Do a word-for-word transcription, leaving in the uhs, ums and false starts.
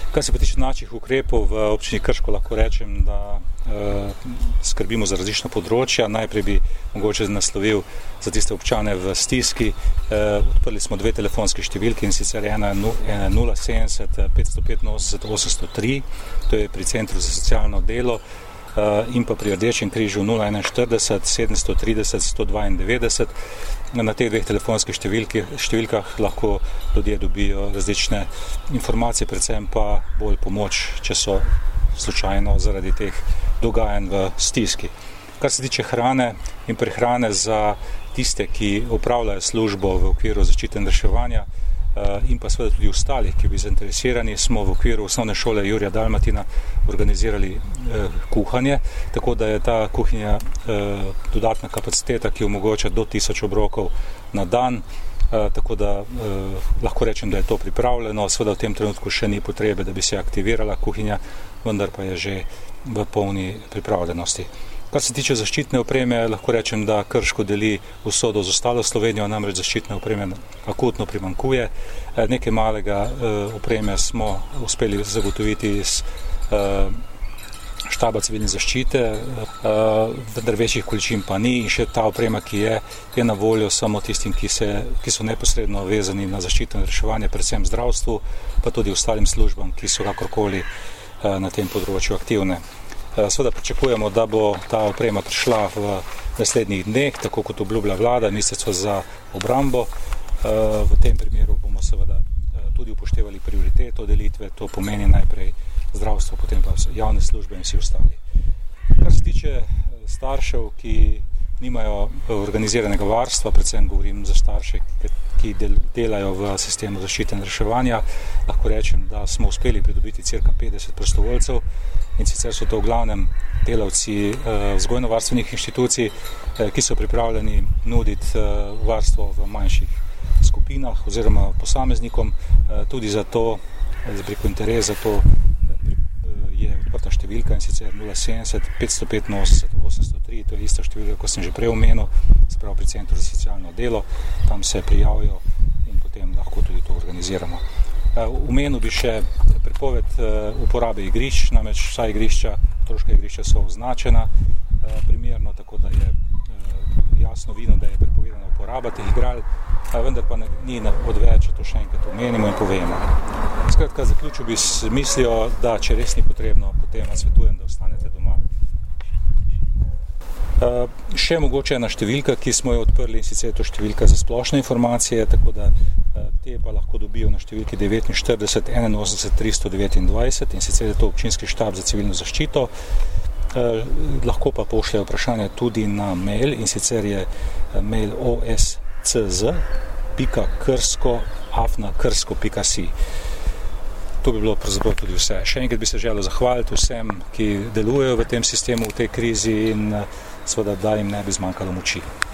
Kar se pa tiče naših ukrepov v občini Krško, lahko rečem, da eh, skrbimo za različna področja. Najprej bi mogoče naslovil za tiste občane v stiski. Eh, odprli smo dve telefonske številke, in sicer ena nula sedemdeset petsto petinosemdeset osemsto tri, to je pri Centru za socialno delo, eh, in pa pri Rdečem križu nula enainštirideset sedemsto trideset sto dvaindevetdeset. Na teh dveh telefonskih številki, številkah lahko ljudje dobijo različne informacije, predvsem pa bolj pomoč, če so slučajno zaradi teh dogajanj v stiski. Kar se tiče hrane in prehrane za tiste, ki opravljajo službo v okviru zaščite in reševanja, in pa seveda tudi ostalih, ki bi zainteresirani, smo v okviru osnovne šole Jurija Dalmatina organizirali eh, kuhanje, tako da je ta kuhinja eh, dodatna kapaciteta, ki omogoča do tisoč obrokov na dan, eh, tako da eh, lahko rečem, da je to pripravljeno. Seveda v tem trenutku še ni potrebe, da bi se aktivirala kuhinja, vendar pa je že v polni pripravljenosti. Kar se tiče zaščitne opreme, lahko rečem, da Krško deli usodo z ostalo Slovenijo, namreč zaščitne opreme akutno primanjkuje. Nekaj malega opreme smo uspeli zagotoviti iz štaba civilne zaščite, vendar večjih količin pa ni, in še ta oprema, ki je, je na voljo samo tistim, ki, se, ki so neposredno vezani na zaščito in reševanje, predvsem zdravstvu, pa tudi ostalim službam, ki so kakorkoli na tem področju aktivne. Seveda pričakujemo, da bo ta oprema prišla v naslednjih dneh, tako kot obljublja vlada, Ministrstvo za obrambo. V tem primeru bomo seveda tudi upoštevali prioriteto delitve, to pomeni najprej zdravstvo, potem pa javne službe in vsi ostali. Kar se tiče staršev, ki nimajo organiziranega varstva, predvsem govorim za starše, ki delajo v sistemu zaščite in reševanja, lahko rečem, da smo uspeli pridobiti cirka petdeset prostovoljcev, in sicer so to v glavnem delavci vzgojno-varstvenih inštitucij, ki so pripravljeni nuditi varstvo v manjših skupinah oziroma posameznikom. Tudi za to, preko interes, za to je odprta številka, in sicer nula sedemdeset petsto petinosemdeset osemsto tri, to je ista številka, kot sem že prej omenil, se pravi pri Centru za socialno delo, tam se prijavijo in potem lahko tudi to organiziramo. Omenil bi še prepoved uporabe igrišč, namreč vsa igrišča, otroška igrišča so označena primerno, tako da je jasno vidno, da je prepovedana uporaba teh igral, vendar pa ni odveč, če to še enkrat omenimo in povemo. Skratka, zaključil bi s mislijo, da če res ni potrebno, potem vam svetujem, da ostanete doma. Uh, še mogoče ena številka, ki smo jo odprli, in sicer je to številka za splošne informacije, tako da uh, te pa lahko dobijo na številki devetinštirideset enainosemdeset tristo devetindvajset, in sicer je to občinski štab za civilno zaščito. Uh, lahko pa pošljajo vprašanje tudi na mail, in sicer je mail oscz pika krsko afna krsko pika si. To bi bilo pravzaprav tudi vse. Še enkrat bi se želel zahvaliti vsem, ki delujejo v tem sistemu, v tej krizi, in seveda, da jim ne bi zmanjkalo moči.